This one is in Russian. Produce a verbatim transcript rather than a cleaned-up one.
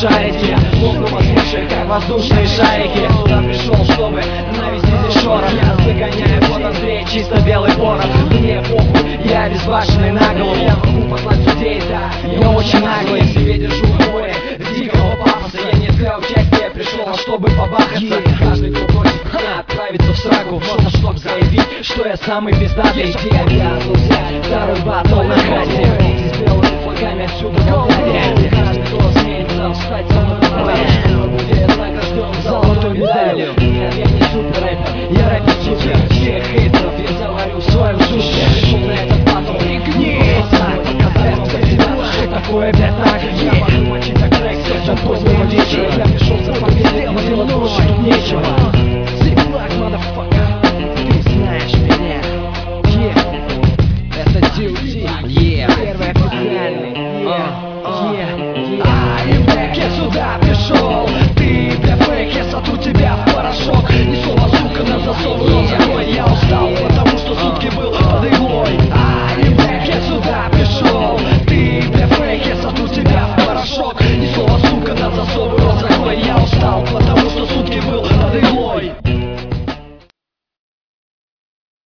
шарите, словно возмущая, как воздушные шарики. Сюда пришел, чтобы навести здесь шорох. Я загоняю под Андрея чисто белый порох. Мне похуй, я безбашенный на голову. Я могу послать судей, да, я очень наглый. Я себе держу в море дикого пафоса. Я не для участия пришел, а чтобы побахаться. Каждый, кто против меня, отправится в сраку. Можно чтоб заявить, что я самый пиздатый. Иди обязан взять второй батл на хате. Вернитесь белыми флагами отсюда в Дали. Каждый, кто смеется встать со мной в бой, будет награжден золотой медалью. Нет, я не супер рэпер, я рэпер супер. Всех хейтеров я заварю в своем супе. Я пришел на этот батл, просто так показать вам за себя, что такое бета. Я могу мочить так трек сердцем позднего вечера. Я пришел за победой, но делать больше тут нечего. Zip Black, motherfucker, ты знаешь меня.